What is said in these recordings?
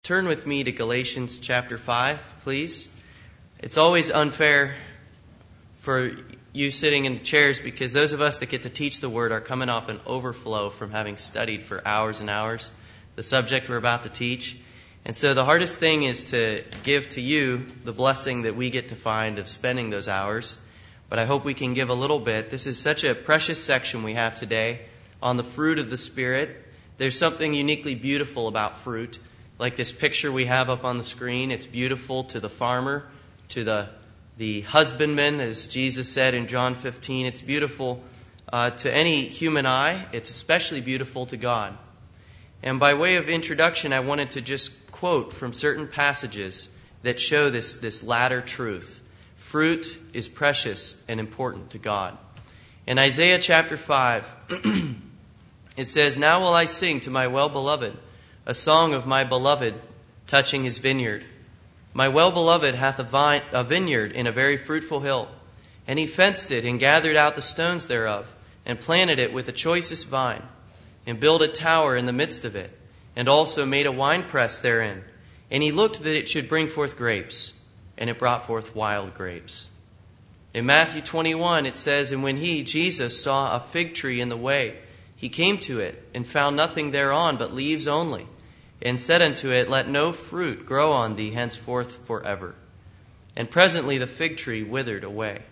turn with me to Galatians chapter 5, please. It's always unfair for you sitting in the chairs because those of us that get to teach the Word are coming off an overflow from having studied for hours and hours the subject we're about to teach. And so the hardest thing is to give to you the blessing that we get to find of spending those hours. But I hope we can give a little bit. This is such a precious section we have today on the fruit of the Spirit. There's something uniquely beautiful about fruit. Like this picture we have up on the screen, it's beautiful to the farmer, to the husbandman, as Jesus said in John 15. It's beautiful to any human eye. It's especially beautiful to God. And by way of introduction, I wanted to just quote from certain passages that show this latter truth. Fruit is precious and important to God. In Isaiah chapter 5, it says, "Now will I sing to my well-beloved a song of my beloved touching his vineyard. My well-beloved hath a vineyard in a very fruitful hill, and he fenced it and gathered out the stones thereof, and planted it with the choicest vine, and built a tower in the midst of it, and also made a winepress therein. And he looked that it should bring forth grapes, and it brought forth wild grapes." In Matthew 21 it says, "And when he, Jesus, saw a fig tree in the way, he came to it, and found nothing thereon but leaves only, and said unto it, Let no fruit grow on thee henceforth forever. And presently the fig tree withered away."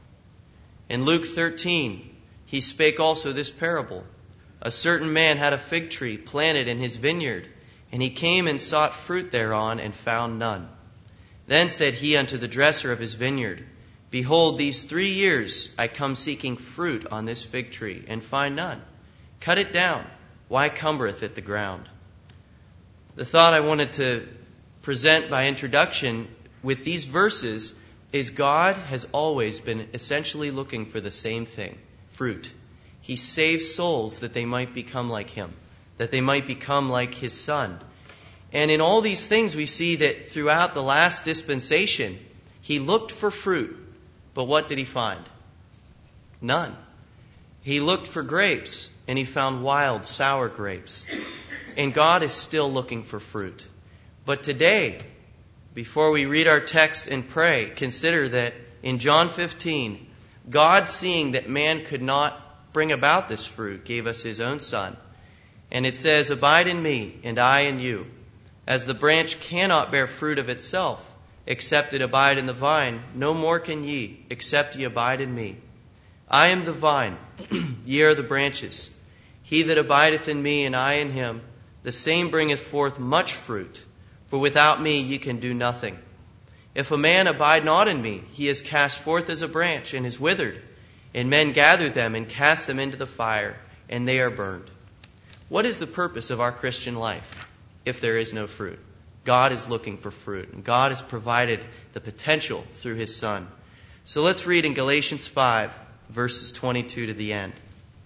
In Luke 13 he spake also this parable. "A certain man had a fig tree planted in his vineyard, and he came and sought fruit thereon, and found none. Then said he unto the dresser of his vineyard, Behold, these 3 years I come seeking fruit on this fig tree, and find none. Cut it down. Why cumbereth it the ground?" The thought I wanted to present by introduction with these verses is God has always been essentially looking for the same thing, fruit. He saves souls that they might become like Him, that they might become like His Son. And in all these things we see that throughout the last dispensation, He looked for fruit, but what did He find? None. He looked for grapes, and He found wild, sour grapes. And God is still looking for fruit. But today, before we read our text and pray, consider that in John 15, God, seeing that man could not bring about this fruit, gave us His own Son. And it says, "Abide in me, and I in you. As the branch cannot bear fruit of itself, except it abide in the vine, no more can ye, except ye abide in me. I am the vine, ye are the branches. He that abideth in me, and I in him, the same bringeth forth much fruit. For without me ye can do nothing. If a man abide not in me, he is cast forth as a branch, and is withered. And men gather them, and cast them into the fire, and they are burned." What is the purpose of our Christian life if there is no fruit? God is looking for fruit, and God has provided the potential through His Son. So let's read in Galatians 5, verses 22 to the end.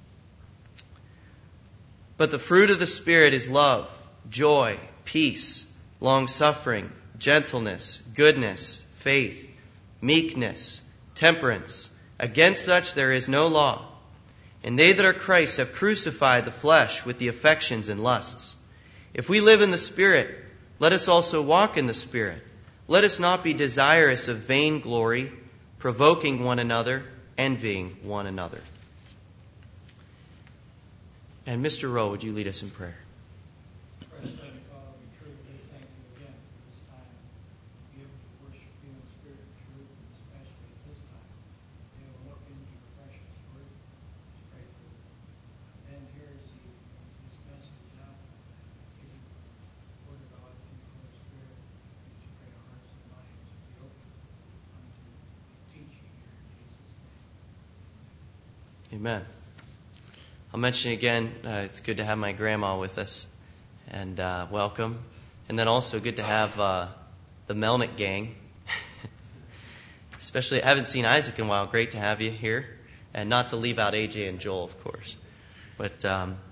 "But the fruit of the Spirit is love, joy, peace, long-suffering, gentleness, goodness, faith, meekness, temperance. Against such there is no law. And they that are Christ have crucified the flesh with the affections and lusts. If we live in the Spirit, let us also walk in the Spirit. Let us not be desirous of vain glory, provoking one another, envying one another." And Mr. Rowe, would you lead us in prayer? Precious Heavenly Father, we truly thank you again for this time to be able to worship you in spirit and truth, and especially at this time, to be able to look into your precious word. Let's pray for Ben here as he brings this message out. Give you the word of God through the Holy Spirit. We just pray our hearts and minds to be open unto teaching here in Jesus' name. Amen. I'll mention again, it's good to have my grandma with us, and welcome. And then also good to have the Melnick gang. Especially, I haven't seen Isaac in a while. Great to have you here. And not to leave out AJ and Joel, of course. But,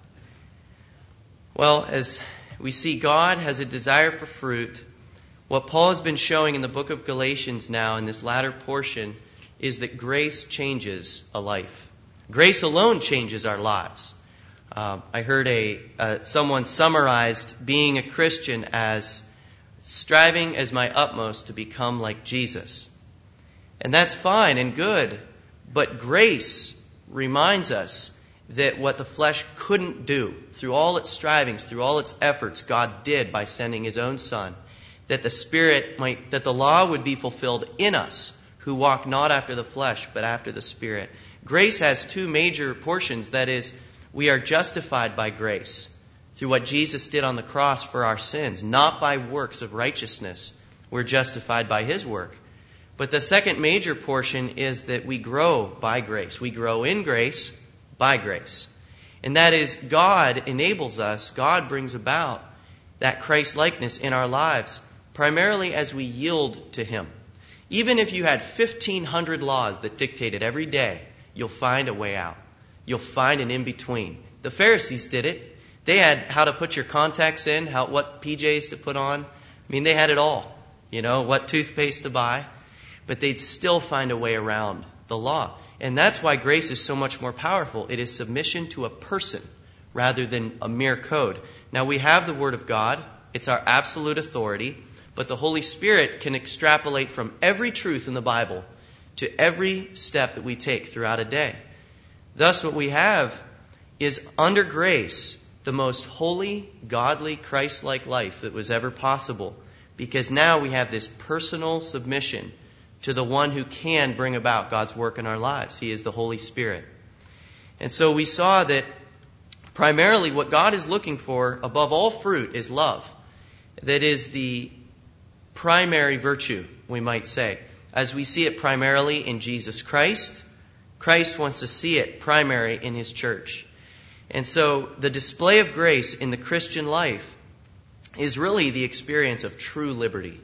well, as we see, God has a desire for fruit. What Paul has been showing in the book of Galatians now, in this latter portion, is that grace changes a life. Grace alone changes our lives. I heard someone summarized being a Christian as striving as my utmost to become like Jesus. And that's fine and good, but grace reminds us that what the flesh couldn't do, through all its strivings, through all its efforts, God did by sending His own Son, that the law would be fulfilled in us, who walk not after the flesh, but after the Spirit. Grace has two major portions. That is, we are justified by grace through what Jesus did on the cross for our sins, not by works of righteousness. We're justified by His work. But the second major portion is that we grow by grace. We grow in grace by grace. And that is, God enables us, God brings about that Christ-likeness in our lives, primarily as we yield to Him. Even if you had 1,500 laws that dictated every day, you'll find a way out. You'll find an in-between. The Pharisees did it. They had how to put your contacts in, what PJs to put on. They had it all. What toothpaste to buy. But they'd still find a way around the law. And that's why grace is so much more powerful. It is submission to a person rather than a mere code. Now, we have the Word of God. It's our absolute authority. But the Holy Spirit can extrapolate from every truth in the Bible to every step that we take throughout a day. Thus, what we have is, under grace, the most holy, godly, Christ-like life that was ever possible. Because now we have this personal submission to the one who can bring about God's work in our lives. He is the Holy Spirit. And so we saw that primarily what God is looking for above all fruit is love. That is the primary virtue, we might say. As we see it primarily in Jesus Christ, Christ wants to see it primary in His church. And so the display of grace in the Christian life is really the experience of true liberty.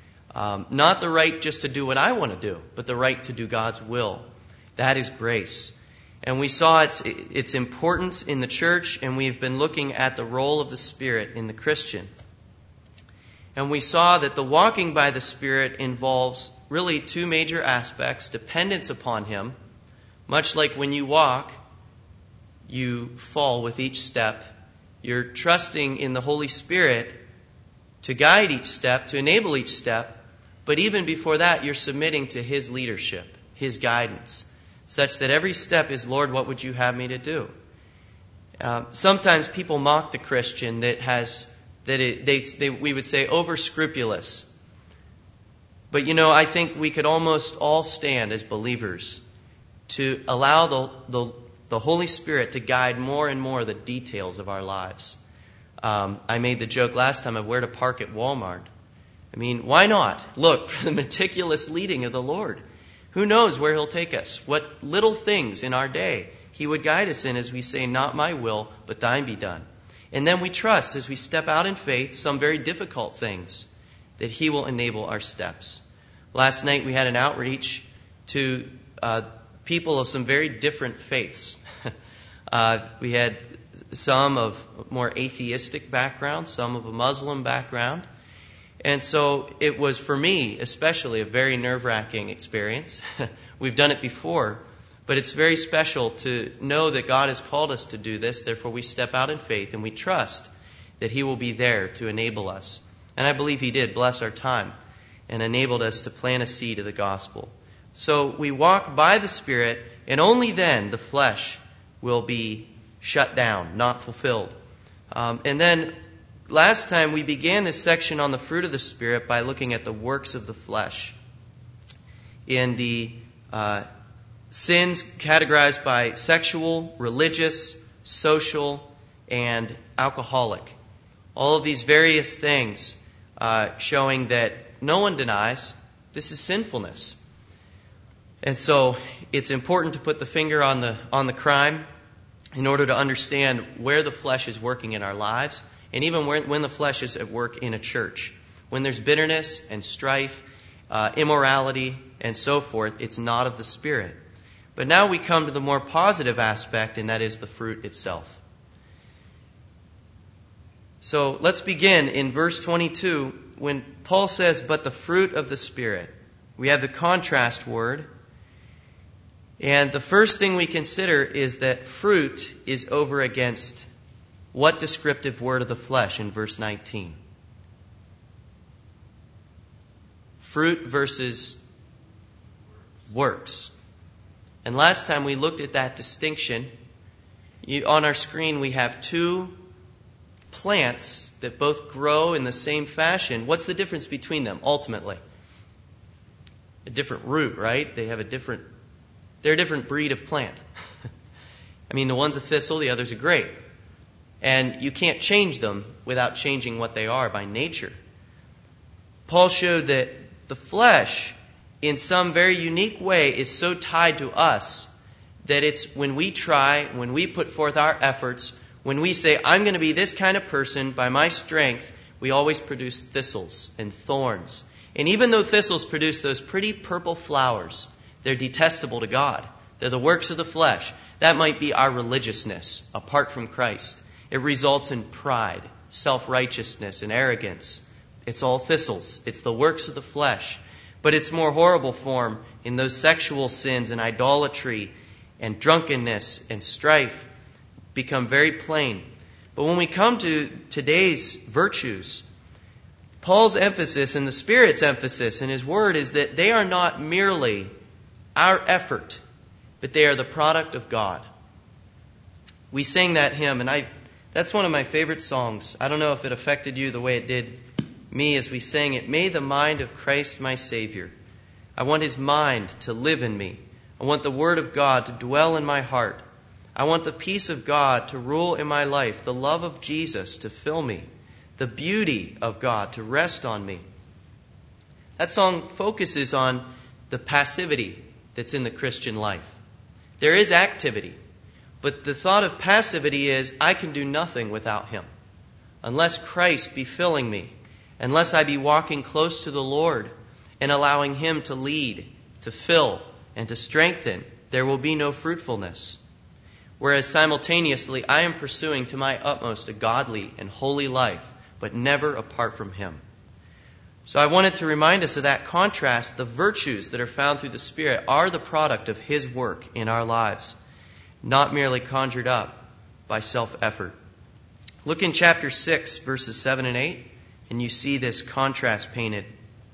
Not the right just to do what I want to do, but the right to do God's will. That is grace. And we saw its importance in the church, and we've been looking at the role of the Spirit in the Christian. And we saw that the walking by the Spirit involves really two major aspects: dependence upon Him, much like when you walk, you fall with each step. You're trusting in the Holy Spirit to guide each step, to enable each step. But even before that, you're submitting to His leadership, His guidance, such that every step is, Lord, what would you have me to do? Sometimes people mock the Christian we would say over scrupulous. But I think we could almost all stand as believers to allow the Holy Spirit to guide more and more the details of our lives. I made the joke last time of where to park at Walmart. Why not look for the meticulous leading of the Lord? Who knows where He'll take us? What little things in our day He would guide us in as we say, not my will, but thine be done. And then we trust as we step out in faith some very difficult things that He will enable our steps. Last night we had an outreach to people of some very different faiths. We had some of more atheistic background, some of a Muslim background. And so it was, for me especially, a very nerve-wracking experience. We've done it before, but it's very special to know that God has called us to do this. Therefore, we step out in faith and we trust that He will be there to enable us. And I believe He did bless our time and enabled us to plant a seed of the gospel. So we walk by the Spirit, and only then the flesh will be shut down, not fulfilled. And then last time we began this section on the fruit of the Spirit by looking at the works of the flesh in the sins categorized by sexual, religious, social, and alcoholic. All of these various things showing that no one denies this is sinfulness. And so it's important to put the finger on the crime in order to understand where the flesh is working in our lives, and even when the flesh is at work in a church. When there's bitterness and strife, immorality, and so forth, it's not of the Spirit. But now we come to the more positive aspect, and that is the fruit itself. So let's begin in verse 22 when Paul says, but the fruit of the Spirit. We have the contrast word. And the first thing we consider is that fruit is over against what descriptive word of the flesh in verse 19? Fruit versus works. And last time we looked at that distinction. On our screen we have two plants that both grow in the same fashion. What's the difference between them ultimately? A different root, right? They're a different breed of plant. I mean, the one's a thistle, the other's a grape. And you can't change them without changing what they are by nature. Paul showed that the flesh, in some very unique way, is so tied to us that it's when we try, when we put forth our efforts, when we say, I'm going to be this kind of person by my strength, we always produce thistles and thorns. And even though thistles produce those pretty purple flowers, they're detestable to God. They're the works of the flesh. That might be our religiousness apart from Christ. It results in pride, self-righteousness, and arrogance. It's all thistles. It's the works of the flesh. But its more horrible form in those sexual sins and idolatry and drunkenness and strife become very plain. But when we come to today's virtues, Paul's emphasis and the Spirit's emphasis in his word is that they are not merely our effort, but they are the product of God. We sang that hymn, and that's one of my favorite songs. I don't know if it affected you the way it did me as we sang it. May the mind of Christ my Savior. I want His mind to live in me. I want the Word of God to dwell in my heart. I want the peace of God to rule in my life, the love of Jesus to fill me, the beauty of God to rest on me. That song focuses on the passivity that's in the Christian life. There is activity, but the thought of passivity is, I can do nothing without Him. Unless Christ be filling me, unless I be walking close to the Lord and allowing Him to lead, to fill, and to strengthen, there will be no fruitfulness. Whereas simultaneously, I am pursuing to my utmost a godly and holy life, but never apart from Him. So I wanted to remind us of that contrast. The virtues that are found through the Spirit are the product of His work in our lives, not merely conjured up by self-effort. Look in chapter 6, verses 7 and 8, and you see this contrast painted.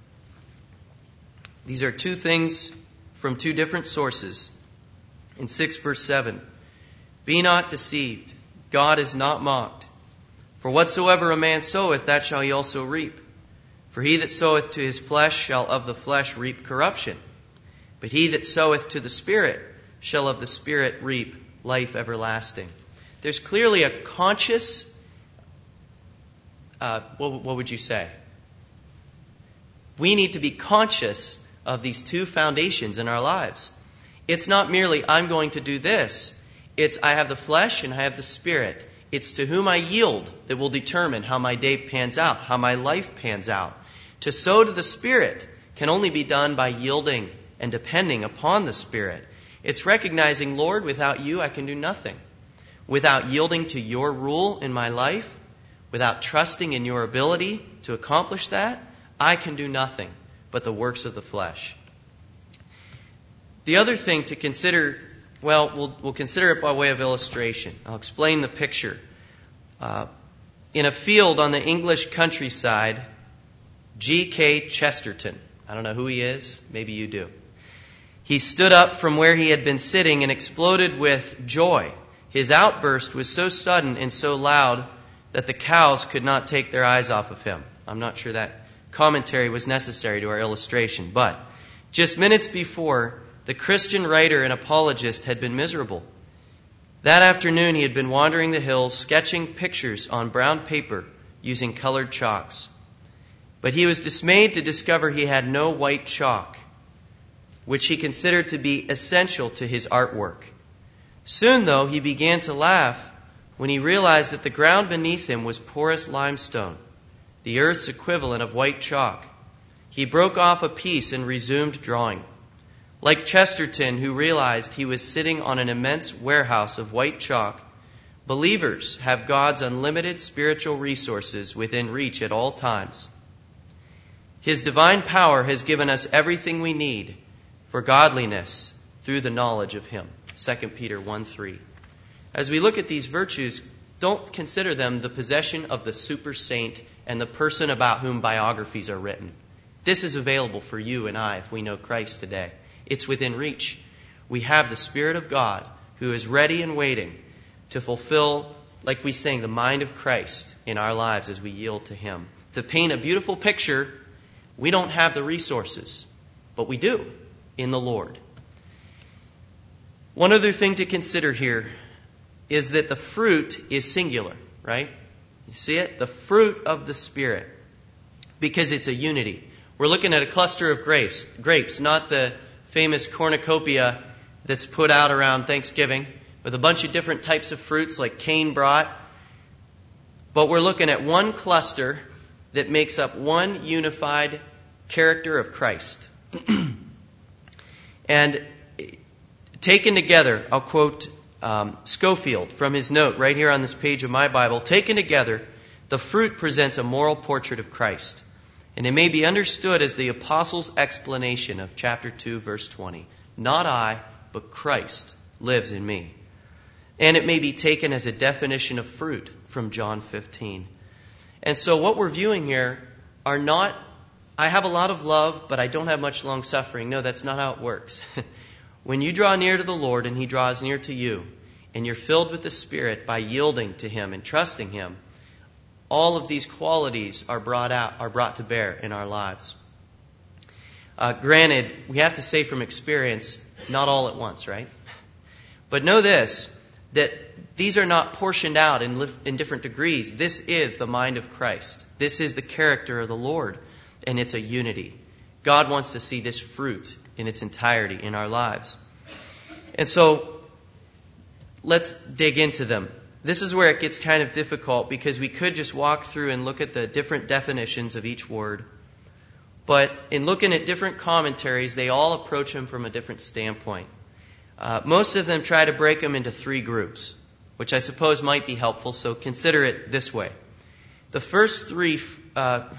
These are two things from two different sources. In 6 verse 7, be not deceived, God is not mocked. For whatsoever a man soweth, that shall he also reap. For he that soweth to his flesh shall of the flesh reap corruption. But he that soweth to the Spirit shall of the Spirit reap life everlasting. There's clearly a conscious, what would you say? We need to be conscious of these two foundations in our lives. It's not merely, I'm going to do this. It's, I have the flesh and I have the Spirit. It's to whom I yield that will determine how my day pans out, how my life pans out. To sow to the Spirit can only be done by yielding and depending upon the Spirit. It's recognizing, Lord, without you I can do nothing. Without yielding to your rule in my life, without trusting in your ability to accomplish that, I can do nothing but the works of the flesh. The other thing to consider, well, we'll consider it by way of illustration. I'll explain the picture. In a field on the English countryside, G.K. Chesterton, I don't know who he is, maybe you do. He stood up from where he had been sitting and exploded with joy. His outburst was so sudden and so loud that the cows could not take their eyes off of him. I'm not sure that commentary was necessary to our illustration, but just minutes before, the Christian writer and apologist had been miserable. That afternoon he had been wandering the hills, sketching pictures on brown paper using colored chalks. But he was dismayed to discover he had no white chalk, which he considered to be essential to his artwork. Soon, though, he began to laugh when he realized that the ground beneath him was porous limestone, the earth's equivalent of white chalk. He broke off a piece and resumed drawing. Like Chesterton, who realized he was sitting on an immense warehouse of white chalk, believers have God's unlimited spiritual resources within reach at all times. His divine power has given us everything we need for godliness through the knowledge of Him. 2 Peter 1:3. As we look at these virtues, don't consider them the possession of the super saint and the person about whom biographies are written. This is available for you and I if we know Christ today. It's within reach. We have the Spirit of God who is ready and waiting to fulfill, like we sing, the mind of Christ in our lives as we yield to Him. To paint a beautiful picture, we don't have the resources, but we do in the Lord. One other thing to consider here is that the fruit is singular, right? You see it? The fruit of the Spirit. Because it's a unity. We're looking at a cluster of grapes, not the famous cornucopia that's put out around Thanksgiving with a bunch of different types of fruits like Cain brought. But we're looking at one cluster that makes up one unified character of Christ. And taken together, I'll quote Schofield from his note right here on this page of my Bible. Taken together, the fruit presents a moral portrait of Christ. And it may be understood as the apostle's explanation of chapter 2, verse 20. Not I, but Christ lives in me. And it may be taken as a definition of fruit from John 15. And so what we're viewing here are not, I have a lot of love, but I don't have much long suffering. No, that's not how it works. When you draw near to the Lord and He draws near to you, and you're filled with the Spirit by yielding to Him and trusting Him, all of these qualities are brought to bear in our lives. Granted, we have to say from experience, not all at once, right? But know this, that these are not portioned out in different degrees. This is the mind of Christ. This is the character of the Lord, and it's a unity. God wants to see this fruit in its entirety in our lives. And so, let's dig into them. This is where it gets kind of difficult because we could just walk through and look at the different definitions of each word. But in looking at different commentaries, they all approach them from a different standpoint. Most of them try to break them into three groups, which I suppose might be helpful, so consider it this way. The first three, let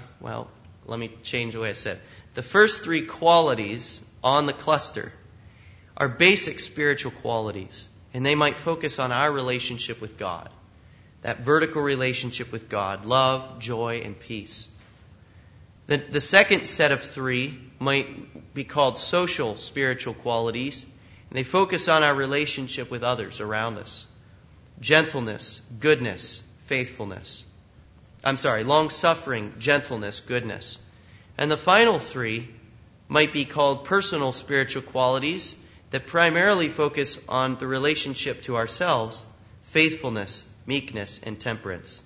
me change the way I said. The first three qualities on the cluster are basic spiritual qualities. And they might focus on our relationship with God. That vertical relationship with God. Love, joy, and peace. The second set of three might be called social spiritual qualities. And they focus on our relationship with others around us. Gentleness, goodness, faithfulness. Long-suffering, gentleness, goodness. And the final three might be called personal spiritual qualities that primarily focus on the relationship to ourselves, faithfulness, meekness, and temperance.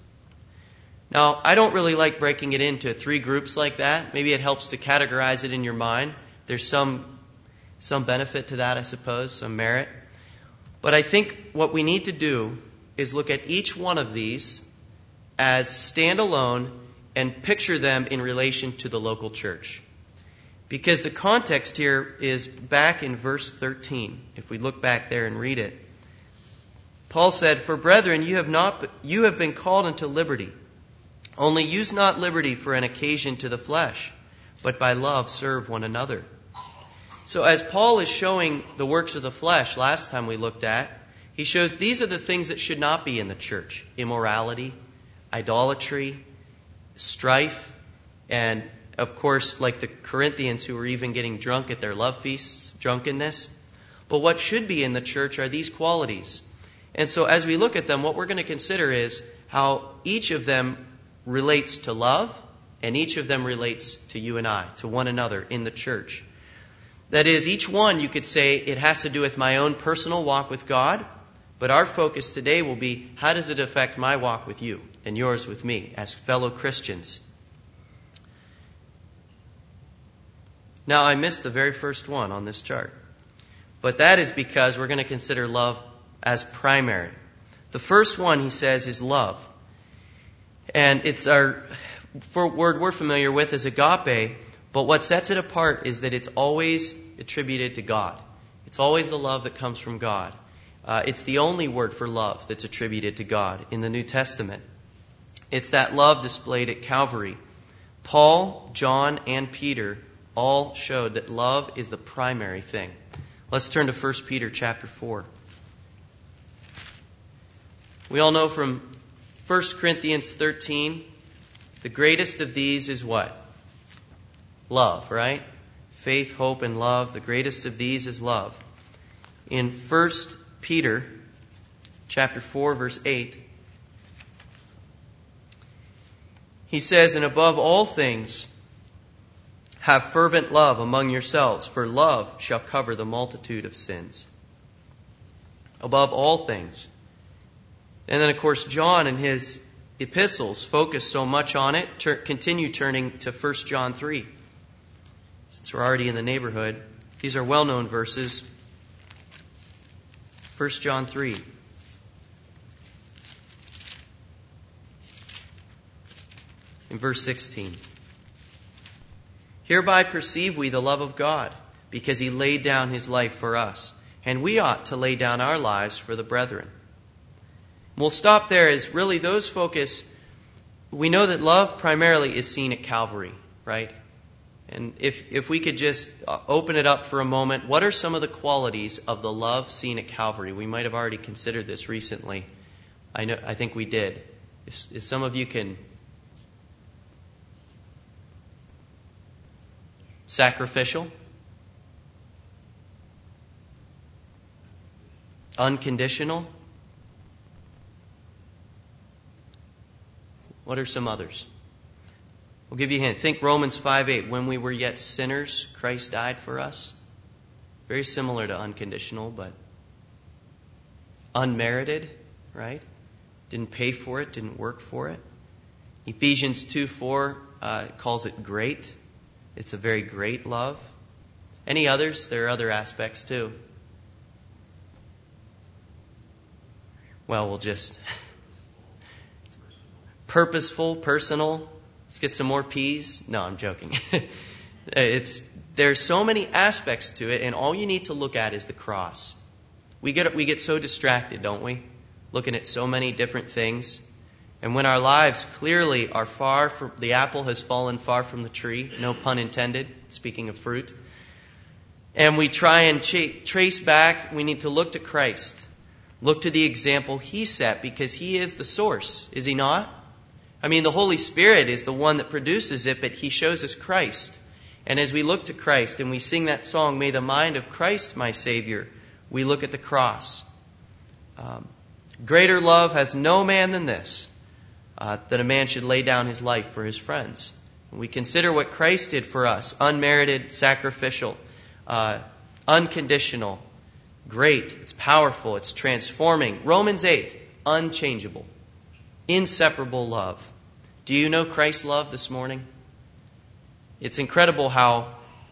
Now, I don't really like breaking it into three groups like that. Maybe it helps to categorize it in your mind. There's some benefit to that, I suppose, some merit. But I think what we need to do is look at each one of these as standalone and picture them in relation to the local church. Because the context here is back in verse 13. If we look back there and read it. Paul said, "For brethren, you have been called into liberty. Only use not liberty for an occasion to the flesh, but by love serve one another." So as Paul is showing the works of the flesh last time we looked at, he shows these are the things that should not be in the church. Immorality, idolatry, strife, and of course, like the Corinthians who were even getting drunk at their love feasts, drunkenness. But what should be in the church are these qualities. And so as we look at them, what we're going to consider is how each of them relates to love, and each of them relates to you and I, to one another in the church. That is, each one, you could say, it has to do with my own personal walk with God, but our focus today will be, how does it affect my walk with you and yours with me as fellow Christians? Now, I missed the very first one on this chart. But that is because we're going to consider love as primary. The first one, he says, is love. And it's our word we're familiar with as agape, but what sets it apart is that it's always attributed to God. It's always the love that comes from God. It's the only word for love that's attributed to God in the New Testament. It's that love displayed at Calvary. Paul, John, and Peter all showed that love is the primary thing. Let's turn to 1 Peter chapter 4. We all know from 1 Corinthians 13, the greatest of these is what? love, right? Faith, hope, and love. The greatest of these is love. In 1 Peter chapter 4, verse 8, he says, "And above all things, have fervent love among yourselves, for love shall cover the multitude of sins." Above all things. And then, of course, John in his epistles focus so much on it. Continue turning to 1 John 3. Since we're already in the neighborhood, these are well-known verses. 1 John 3. In verse 16. "Hereby perceive we the love of God, because He laid down His life for us, and we ought to lay down our lives for the brethren." We'll stop there as really those focus. We know that love primarily is seen at Calvary, right? And if we could just open it up for a moment, what are some of the qualities of the love seen at Calvary? We might have already considered this recently. I think we did. If some of you can. Sacrificial. Unconditional. What are some others? We'll give you a hint. Think Romans 5:8. "When we were yet sinners, Christ died for us." Very similar to unconditional, but unmerited, right? Didn't pay for it, didn't work for it. Ephesians 2:4 calls it great. It's a very great love. Any others? There are other aspects too. Well, we'll just purposeful, personal. Let's get some more P's. No, I'm joking. There's so many aspects to it, and all you need to look at is the cross. We get so distracted, don't we? Looking at so many different things. And when our lives clearly are far from, the apple has fallen far from the tree, no pun intended, speaking of fruit. And we try and trace back, we need to look to Christ. Look to the example He set, because He is the source, is He not? I mean, the Holy Spirit is the one that produces it, but He shows us Christ. And as we look to Christ and we sing that song, "May the mind of Christ my Savior," we look at the cross. Greater love has no man than this, that a man should lay down his life for his friends. We consider what Christ did for us: unmerited, sacrificial, unconditional, great, it's powerful, it's transforming. Romans 8, unchangeable, inseparable love. Do you know Christ's love this morning? It's incredible how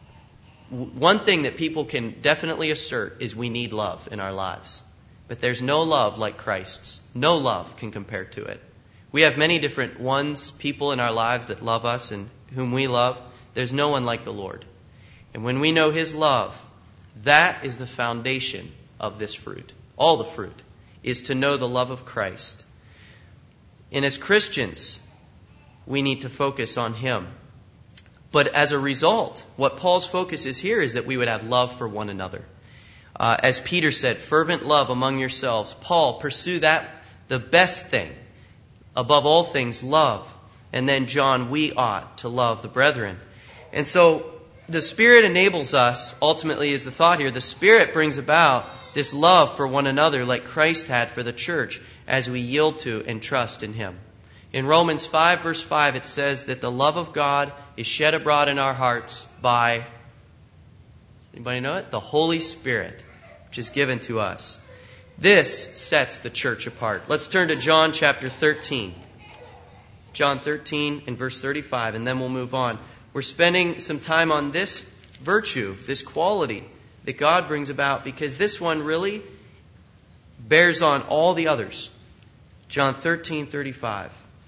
one thing that people can definitely assert is we need love in our lives. But there's no love like Christ's. No love can compare to it. We have many different people in our lives that love us and whom we love. There's no one like the Lord. And when we know His love, that is the foundation of this fruit. All the fruit is to know the love of Christ. And as Christians, we need to focus on Him. But as a result, what Paul's focus is here is that we would have love for one another. As Peter said, fervent love among yourselves. Paul, pursue that, the best thing. Above all things, love. And then John, we ought to love the brethren. And so the Spirit enables us, ultimately is the thought here, the Spirit brings about this love for one another like Christ had for the church as we yield to and trust in Him. In Romans 5, verse 5, it says that the love of God is shed abroad in our hearts by, anybody know it? The Holy Spirit, which is given to us. This sets the church apart. Let's turn to John chapter 13. John 13 and verse 35, and then we'll move on. We're spending some time on this virtue, this quality that God brings about, because this one really bears on all the others. John 13:35.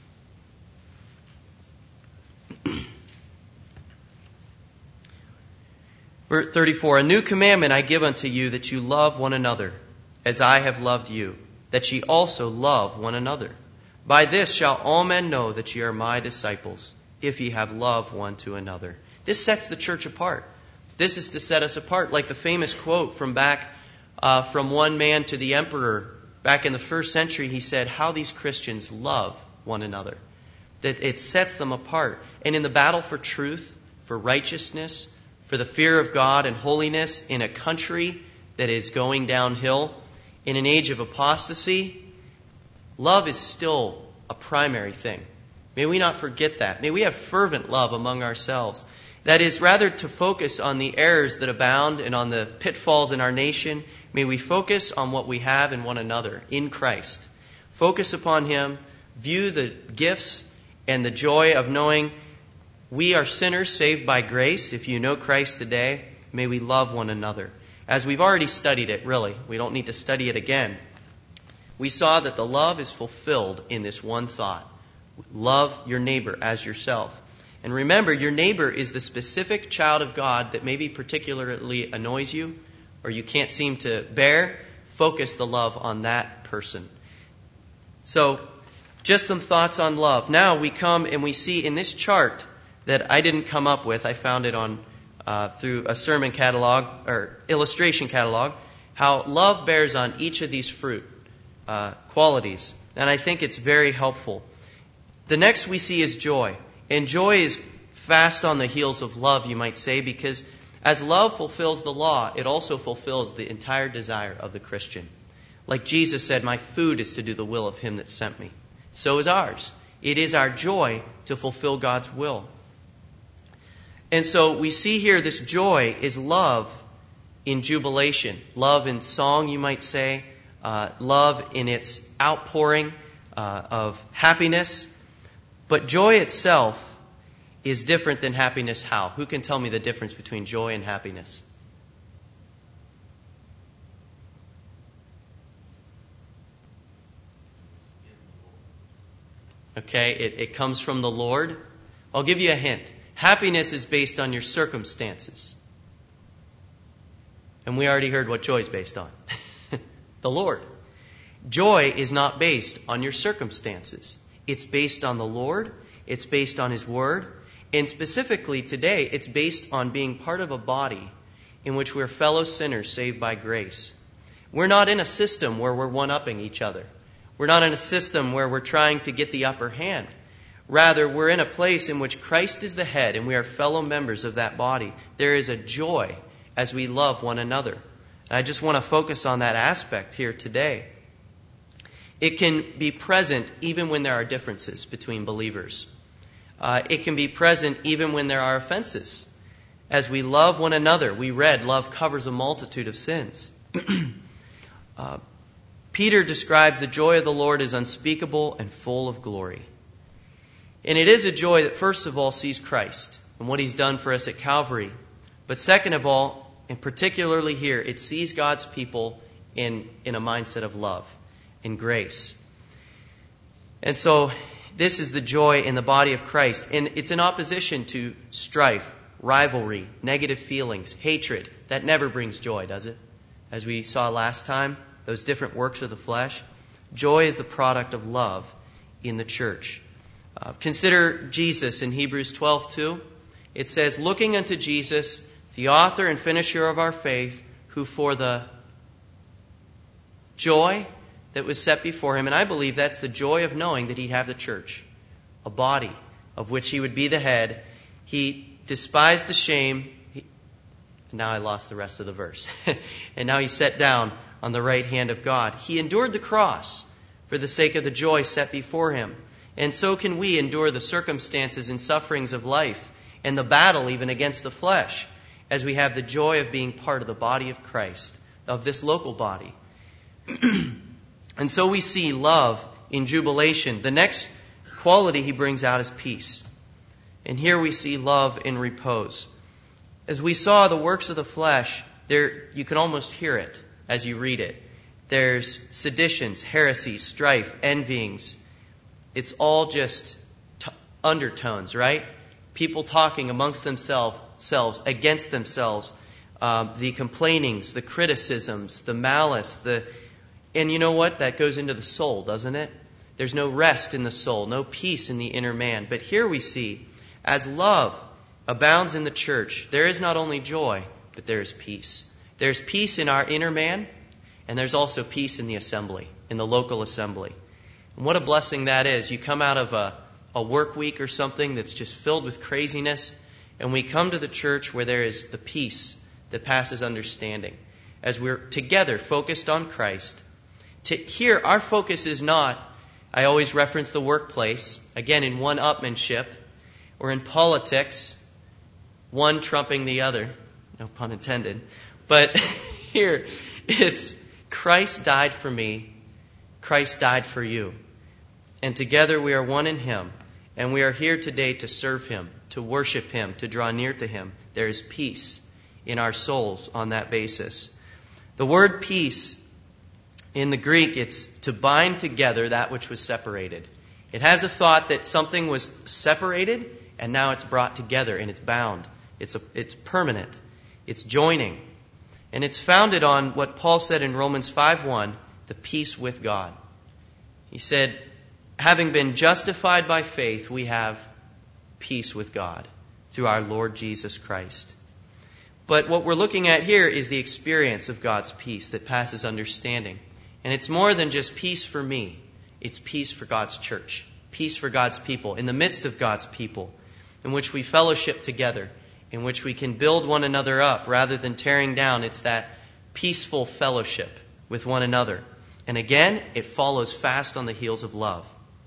34, a new commandment I give unto you, that you love one another, as I have loved you, that ye also love one another. By this shall all men know that ye are my disciples, if ye have love one to another. This sets the church apart. This is to set us apart, like the famous quote from one man to the emperor. Back in the first century, he said, how these Christians love one another. That it sets them apart. And in the battle for truth, for righteousness, for the fear of God and holiness in a country that is going downhill, in an age of apostasy, love is still a primary thing. May we not forget that. May we have fervent love among ourselves. That is, rather to focus on the errors that abound and on the pitfalls in our nation, may we focus on what we have in one another, in Christ. Focus upon Him, view the gifts and the joy of knowing we are sinners saved by grace. If you know Christ today, may we love one another. As we've already studied it, really, we don't need to study it again. We saw that the love is fulfilled in this one thought. Love your neighbor as yourself. And remember, your neighbor is the specific child of God that maybe particularly annoys you or you can't seem to bear. Focus the love on that person. So, just some thoughts on love. Now we come and we see in this chart that I didn't come up with. I found it on through a sermon catalog or illustration catalog, how love bears on each of these fruit qualities. And I think it's very helpful. The next we see is joy. And joy is fast on the heels of love, you might say, because as love fulfills the law, it also fulfills the entire desire of the Christian. Like Jesus said, my food is to do the will of Him that sent me. So is ours. It is our joy to fulfill God's will. And so we see here this joy is love in jubilation. Love in song, you might say. Love in its outpouring of happiness. But joy itself is different than happiness how? Who can tell me the difference between joy and happiness? Okay, it comes from the Lord. I'll give you a hint. Happiness is based on your circumstances. And we already heard what joy is based on. The Lord. Joy is not based on your circumstances. It's based on the Lord. It's based on His Word. And specifically today, it's based on being part of a body in which we're fellow sinners saved by grace. We're not in a system where we're one-upping each other. We're not in a system where we're trying to get the upper hand. Rather, we're in a place in which Christ is the head and we are fellow members of that body. There is a joy as we love one another. And I just want to focus on that aspect here today. It can be present even when there are differences between believers. It can be present even when there are offenses. As we love one another, we read, love covers a multitude of sins. Peter describes the joy of the Lord as unspeakable and full of glory. And it is a joy that first of all sees Christ and what He's done for us at Calvary. But second of all, and particularly here, it sees God's people in a mindset of love and grace. And so this is the joy in the body of Christ. And it's in opposition to strife, rivalry, negative feelings, hatred. That never brings joy, does it? As we saw last time, those different works of the flesh. Joy is the product of love in the church. Consider Jesus in Hebrews 12:2. It says, looking unto Jesus, the author and finisher of our faith, who for the joy that was set before Him, and I believe that's the joy of knowing that He'd have the church, a body of which He would be the head. He despised the shame. Now I lost the rest of the verse. And now He's set down on the right hand of God. He endured the cross for the sake of the joy set before Him. And so can we endure the circumstances and sufferings of life and the battle even against the flesh as we have the joy of being part of the body of Christ, of this local body. And so we see love in jubilation. The next quality he brings out is peace. And here we see love in repose. As we saw the works of the flesh, there you can almost hear it as you read it. There's seditions, heresies, strife, envyings. It's all just undertones, right? People talking amongst themselves, against themselves, the complainings, the criticisms, the malice, and you know what? That goes into the soul, doesn't it? There's no rest in the soul, no peace in the inner man. But here we see, as love abounds in the church, there is not only joy, but there is peace. There's peace in our inner man, and there's also peace in the assembly, in the local assembly. And what a blessing that is. You come out of a work week or something that's just filled with craziness, And we come to the church where there is the peace that passes understanding. As we're together focused on Christ. Here, our focus is not, I always reference the workplace, again in one-upmanship, or in politics, one trumping the other. No pun intended. But here, it's Christ died for me, Christ died for you. And together we are one in Him. And we are here today to serve Him, to worship Him, to draw near to Him. There is peace in our souls on that basis. The word peace, in the Greek, it's to bind together that which was separated. It has a thought that something was separated and now it's brought together and it's bound. It's permanent. It's joining. And it's founded on what Paul said in Romans 5:1, the peace with God. He said, having been justified by faith, we have peace with God through our Lord Jesus Christ. But what we're looking at here is the experience of God's peace that passes understanding. And it's more than just peace for me. It's peace for God's church. Peace for God's people. In the midst of God's people. In which we fellowship together. In which we can build one another up rather than tearing down. It's that peaceful fellowship with one another. And again, it follows fast on the heels of love.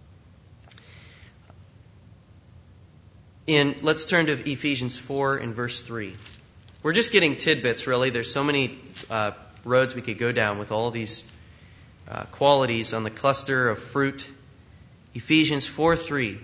Let's turn to Ephesians 4 and verse 3. We're just getting tidbits, really. There's so many roads we could go down with all these qualities on the cluster of fruit. Ephesians 4:3.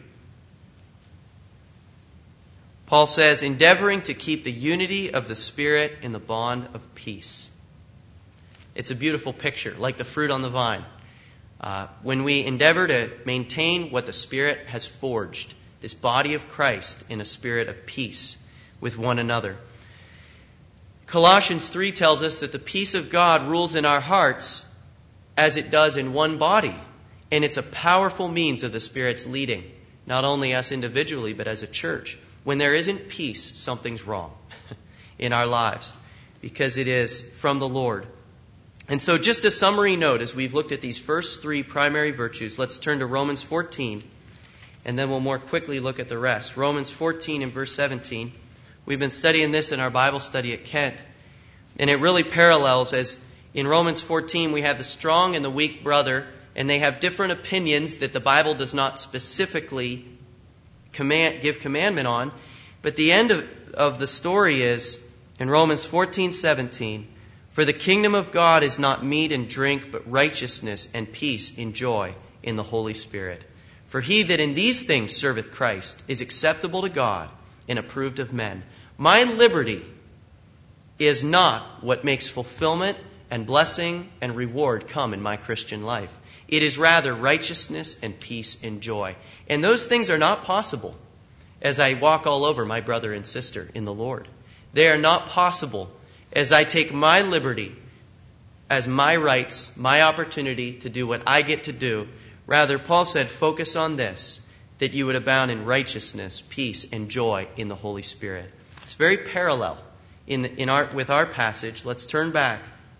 Paul says, endeavoring to keep the unity of the Spirit in the bond of peace. It's a beautiful picture, like the fruit on the vine. When we endeavor to maintain what the Spirit has forged, this body of Christ in a spirit of peace with one another. Colossians 3 tells us that the peace of God rules in our hearts as it does in one body. And it's a powerful means of the Spirit's leading, not only us individually, but as a church. When there isn't peace, something's wrong in our lives because it is from the Lord. And so just a summary note as we've looked at these first three primary virtues, let's turn to Romans 14 and then we'll more quickly look at the rest. Romans 14 and verse 17. We've been studying this in our Bible study at Kent. And it really parallels as in Romans 14 we have the strong and the weak brother, and they have different opinions that the Bible does not specifically give commandment on. But the end of the story is in Romans 14:17, for the kingdom of God is not meat and drink, but righteousness and peace in joy in the Holy Spirit. For he that in these things serveth Christ is acceptable to God and approved of men. My liberty is not what makes fulfillment and blessing and reward come in my Christian life. It is rather righteousness and peace and joy. And those things are not possible as I walk all over my brother and sister in the Lord. They are not possible as I take my liberty as my rights, my opportunity to do what I get to do. Rather, Paul said, focus on this, that you would abound in righteousness, peace, and joy in the Holy Spirit. It's very parallel with our passage. Let's turn back.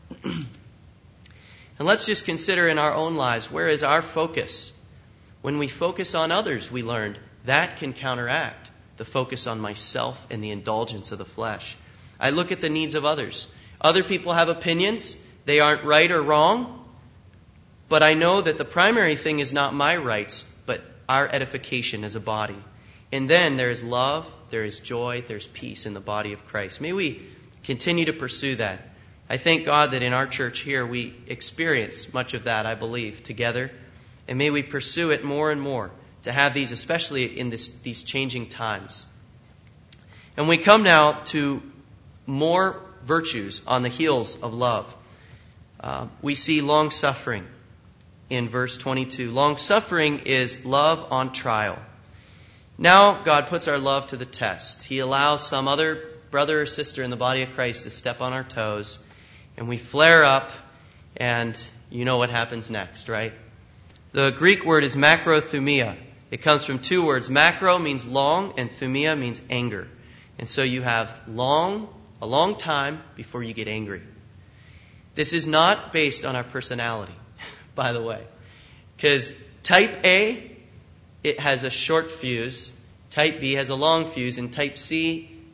And let's just consider in our own lives, where is our focus? When we focus on others, we learned, that can counteract the focus on myself and the indulgence of the flesh. I look at the needs of others. Other people have opinions. They aren't right or wrong. But I know that the primary thing is not my rights, but our edification as a body. And then there is love, there is joy, there's peace in the body of Christ. May we continue to pursue that. I thank God that in our church here we experience much of that, I believe, together. And may we pursue it more and more to have these, especially in these changing times. And we come now to more virtues on the heels of love. We see long-suffering in verse 22. Long-suffering is love on trial. Now God puts our love to the test. He allows some other brother or sister in the body of Christ to step on our toes, and we flare up, and you know what happens next, right? The Greek word is macrothumia. It comes from two words. Macro means long, and thumia means anger. And so you have a long time before you get angry. This is not based on our personality, by the way. Because type A, it has a short fuse. Type B has a long fuse. And type C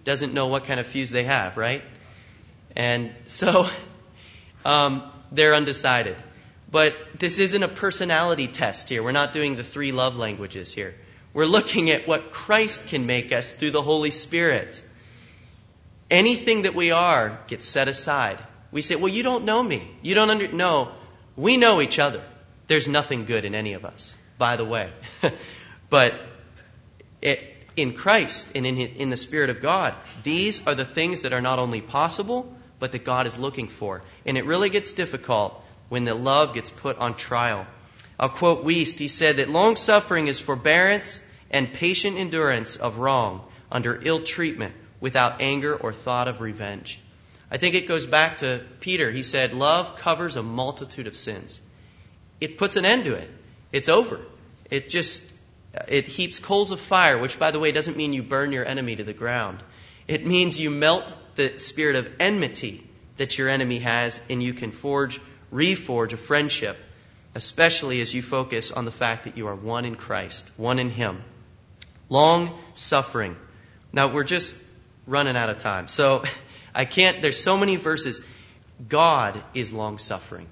doesn't know what kind of fuse they have, right? And so they're undecided. But this isn't a personality test here. We're not doing the 3 love languages here. We're looking at what Christ can make us through the Holy Spirit. Anything that we are gets set aside. We say, well, you don't know me. You don't No, we know each other. There's nothing good in any of us, by the way. But in Christ and in the Spirit of God, these are the things that are not only possible, but that God is looking for. And it really gets difficult when the love gets put on trial. I'll quote Wiest. He said that long-suffering is forbearance and patient endurance of wrong under ill treatment without anger or thought of revenge. I think it goes back to Peter. He said, love covers a multitude of sins. It puts an end to it. It's over. It heaps coals of fire, which, by the way, doesn't mean you burn your enemy to the ground. It means you melt the spirit of enmity that your enemy has, and you can reforge a friendship, especially as you focus on the fact that you are one in Christ, one in Him. Long suffering. Now, we're just running out of time. So there's so many verses. God is long suffering.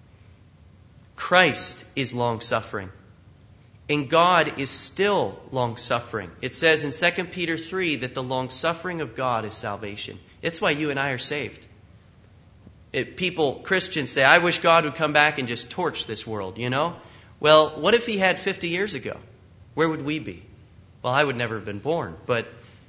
Christ is long suffering. And God is still long suffering. It says in 2 Peter 3 that the long suffering of God is salvation. It's why you and I are saved. Christians say, I wish God would come back and just torch this world, you know? Well, what if He had 50 years ago? Where would we be? Well, I would never have been born, but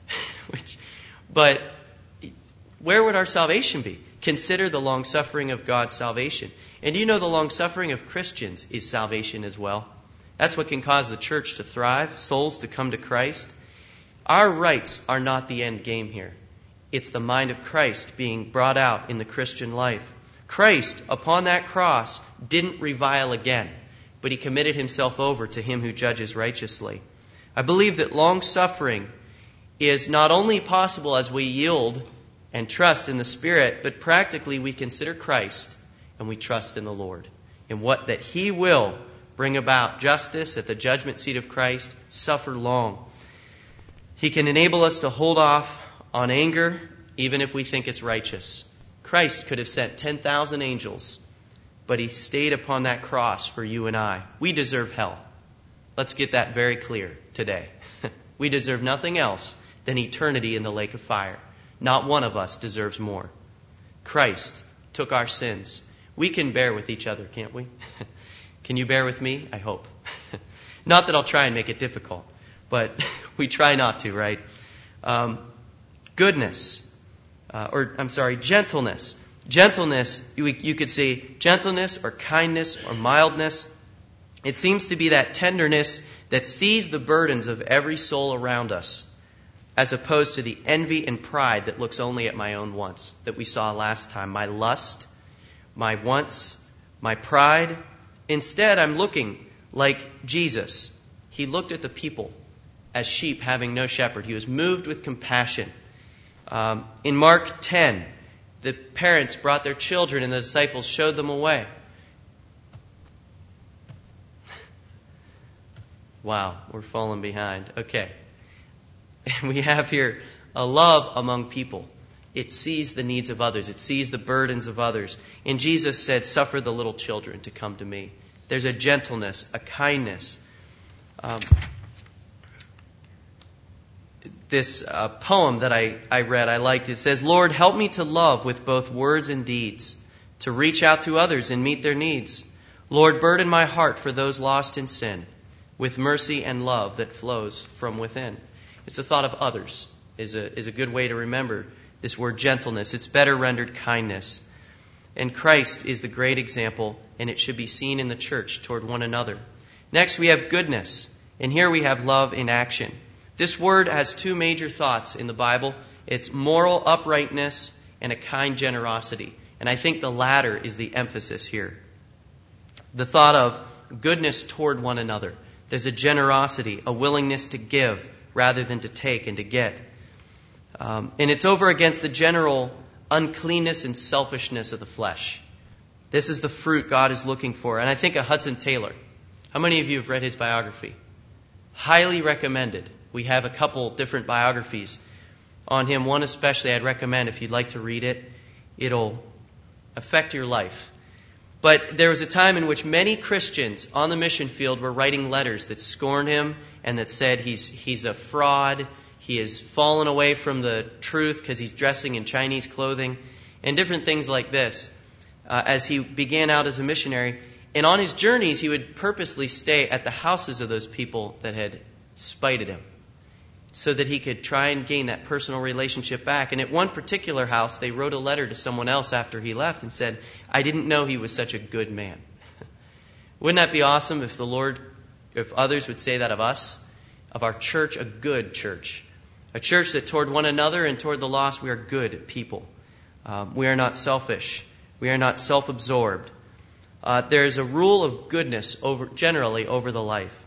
where would our salvation be? Consider the long suffering of God's salvation. And you know the long suffering of Christians is salvation as well. That's what can cause the church to thrive, souls to come to Christ. Our rights are not the end game here. It's the mind of Christ being brought out in the Christian life. Christ, upon that cross, didn't revile again, but He committed Himself over to Him who judges righteously. I believe that long suffering is not only possible as we yield and trust in the Spirit, but practically we consider Christ and we trust in the Lord. And that He will bring about justice at the judgment seat of Christ, suffer long. He can enable us to hold off on anger, even if we think it's righteous. Christ could have sent 10,000 angels, but He stayed upon that cross for you and I. We deserve hell. Let's get that very clear today. We deserve nothing else than eternity in the lake of fire. Not one of us deserves more. Christ took our sins. We can bear with each other, can't we? Can you bear with me? I hope. Not that I'll try and make it difficult, but we try not to, right? Gentleness. Gentleness, you could say gentleness or kindness or mildness. It seems to be that tenderness that sees the burdens of every soul around us, as opposed to the envy and pride that looks only at my own wants that we saw last time. My lust, my wants, my pride. Instead, I'm looking like Jesus. He looked at the people as sheep having no shepherd. He was moved with compassion. In Mark 10, the parents brought their children and the disciples showed them a way. Wow, we're falling behind. Okay. And we have here a love among people. It sees the needs of others. It sees the burdens of others. And Jesus said, suffer the little children to come to me. There's a gentleness, a kindness. This poem that I read, I liked. It says, Lord, help me to love with both words and deeds, to reach out to others and meet their needs. Lord, burden my heart for those lost in sin, with mercy and love that flows from within. It's a thought of others is a good way to remember this word gentleness. It's better rendered kindness. And Christ is the great example, and it should be seen in the church toward one another. Next, we have goodness. And here we have love in action. This word has two major thoughts in the Bible. It's moral uprightness and a kind generosity. And I think the latter is the emphasis here. The thought of goodness toward one another. There's a generosity, a willingness to give rather than to take and to get. And it's over against the general uncleanness and selfishness of the flesh. This is the fruit God is looking for. And I think of Hudson Taylor. How many of you have read his biography? Highly recommended. We have a couple different biographies on him. One especially I'd recommend if you'd like to read it. It'll affect your life. But there was a time in which many Christians on the mission field were writing letters that scorned him and that said he's a fraud, he has fallen away from the truth because he's dressing in Chinese clothing, and different things like this as he began out as a missionary. And on his journeys, he would purposely stay at the houses of those people that had spited him so that he could try and gain that personal relationship back. And at one particular house, they wrote a letter to someone else after he left and said, "I didn't know he was such a good man." Wouldn't that be awesome if others would say that of us, of our church, a good church? A church that toward one another and toward the lost, we are good people. We are not selfish. We are not self-absorbed. There is a rule of goodness generally over the life.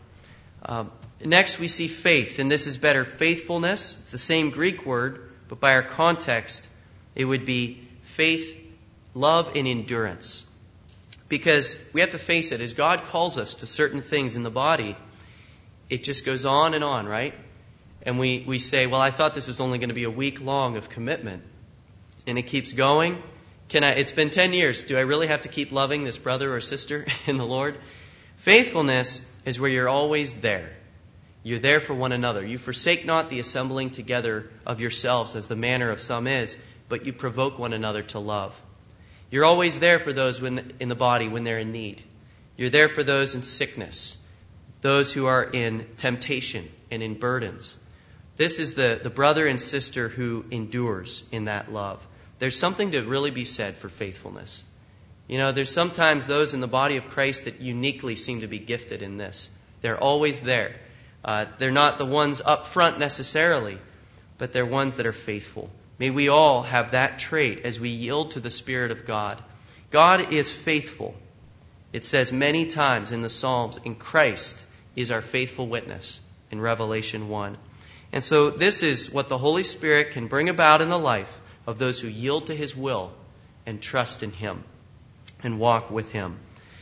Next, we see faith, and this is better. Faithfulness, it's the same Greek word, but by our context, it would be faith, love, and endurance. Because we have to face it, as God calls us to certain things in the body, it just goes on and on, right? And we say, well, I thought this was only going to be a week long of commitment. And it keeps going. It's been 10 years. Do I really have to keep loving this brother or sister in the Lord? Faithfulness is where you're always there. You're there for one another. You forsake not the assembling together of yourselves as the manner of some is, but you provoke one another to love. You're always there for those in the body when they're in need. You're there for those in sickness, those who are in temptation and in burdens. This is the brother and sister who endures in that love. There's something to really be said for faithfulness. You know, there's sometimes those in the body of Christ that uniquely seem to be gifted in this. They're always there. They're not the ones up front necessarily, but they're ones that are faithful. May we all have that trait as we yield to the Spirit of God. God is faithful. It says many times in the Psalms, in Christ is our faithful witness in Revelation 1. And so this is what the Holy Spirit can bring about in the life of those who yield to His will and trust in Him and walk with Him.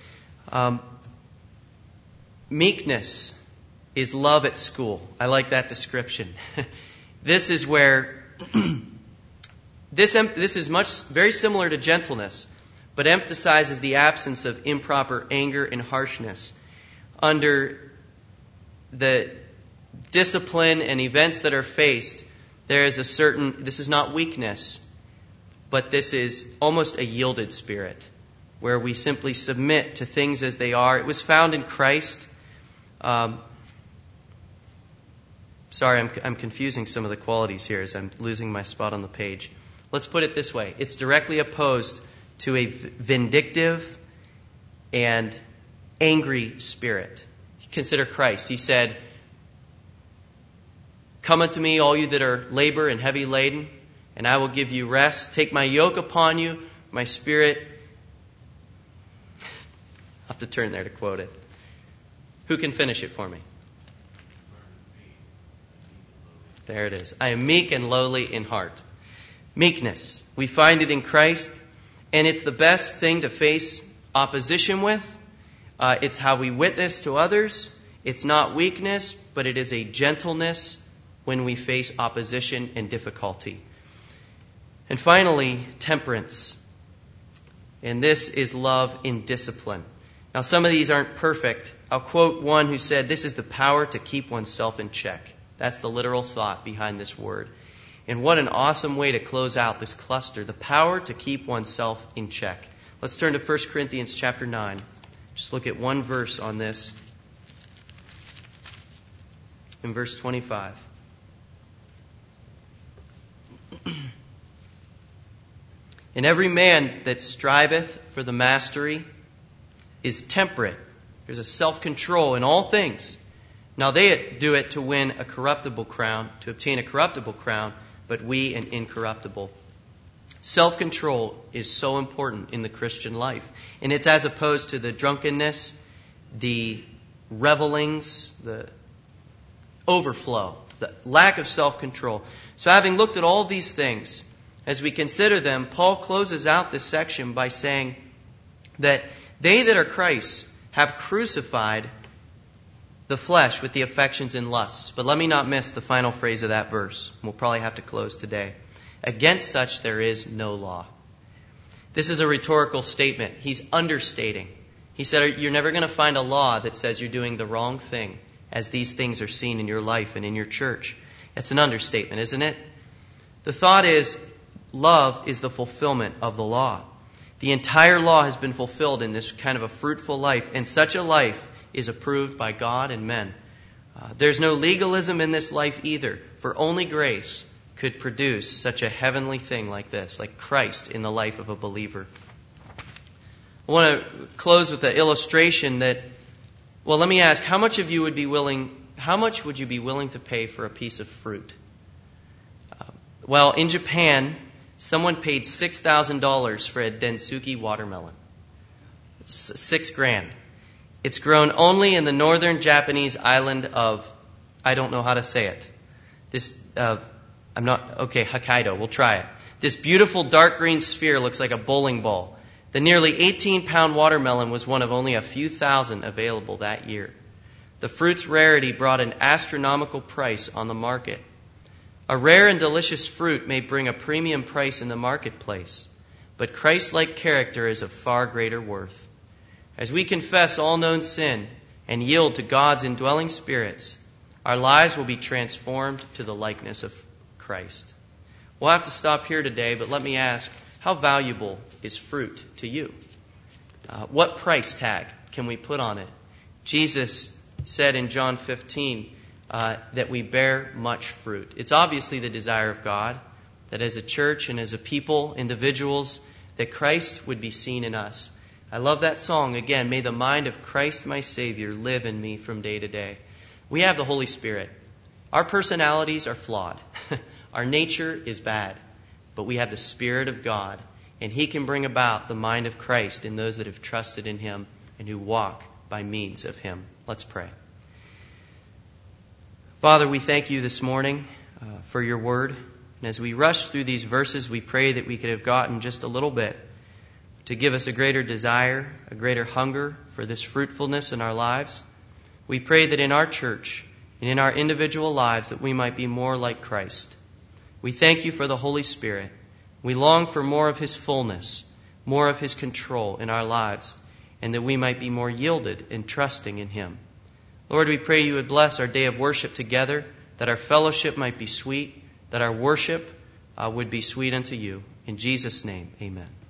Meekness is love at school. I like that description. This is where this is very similar to gentleness, but emphasizes the absence of improper anger and harshness. Under the discipline and events that are faced, there is this is not weakness, but this is almost a yielded spirit, where we simply submit to things as they are. It was found in Christ. Sorry, I'm confusing some of the qualities here as I'm losing my spot on the page. Let's put it this way. It's directly opposed to a vindictive and angry spirit. Consider Christ. He said, "Come unto me, all you that are labor and heavy laden, and I will give you rest. Take my yoke upon you, my spirit." I'll have to turn there to quote it. Who can finish it for me? There it is. I am meek and lowly in heart. Meekness. We find it in Christ, and it's the best thing to face opposition with. It's how we witness to others. It's not weakness, but it is a gentleness when we face opposition and difficulty. And finally, temperance. And this is love in discipline. Now, some of these aren't perfect. I'll quote one who said, "This is the power to keep oneself in check." That's the literal thought behind this word. And what an awesome way to close out this cluster, the power to keep oneself in check. Let's turn to 1 Corinthians chapter 9. Just look at one verse on this. In verse 25. "And every man that striveth for the mastery is temperate." There's a self-control in all things. Now they do it to win a corruptible crown, to obtain a corruptible crown, but we an incorruptible. Self-control is so important in the Christian life. And it's as opposed to the drunkenness, the revelings, the overflow, the lack of self-control. So having looked at all these things, as we consider them, Paul closes out this section by saying that they that are Christ's have crucified the flesh with the affections and lusts. But let me not miss the final phrase of that verse. We'll probably have to close today. Against such there is no law. This is a rhetorical statement. He's understating. He said, you're never going to find a law that says you're doing the wrong thing as these things are seen in your life and in your church. It's an understatement, isn't it? The thought is, love is the fulfillment of the law. The entire law has been fulfilled in this kind of a fruitful life, and such a life is approved by God and men. There's no legalism in this life either, for only grace could produce such a heavenly thing like this, like Christ in the life of a believer. I want to close with the illustration that, well, let me ask, how much would you be willing to pay for a piece of fruit? Well, in Japan, someone paid $6,000 for a Densuki watermelon. $6,000. It's grown only in the northern Japanese island of, I don't know how to say it. Hokkaido. We'll try it. This beautiful dark green sphere looks like a bowling ball. The nearly 18-pound watermelon was one of only a few thousand available that year. The fruit's rarity brought an astronomical price on the market. A rare and delicious fruit may bring a premium price in the marketplace, but Christ-like character is of far greater worth. As we confess all known sin and yield to God's indwelling spirits, our lives will be transformed to the likeness of Christ. We'll have to stop here today, but let me ask, how valuable is fruit to you? What price tag can we put on it? Jesus said in John 15 that we bear much fruit. It's obviously the desire of God that as a church and as a people, individuals, that Christ would be seen in us. I love that song. Again, may the mind of Christ my Savior live in me from day to day. We have the Holy Spirit. Our personalities are flawed. Our nature is bad. But we have the Spirit of God, and He can bring about the mind of Christ in those that have trusted in Him and who walk by means of Him. Let's pray. Father, we thank You this morning for Your word. And as we rush through these verses, we pray that we could have gotten just a little bit to give us a greater desire, a greater hunger for this fruitfulness in our lives. We pray that in our church and in our individual lives that we might be more like Christ. We thank You for the Holy Spirit. We long for more of His fullness, more of His control in our lives, and that we might be more yielded and trusting in Him. Lord, we pray You would bless our day of worship together, that our fellowship might be sweet, that our worship would be sweet unto You. In Jesus' name, amen.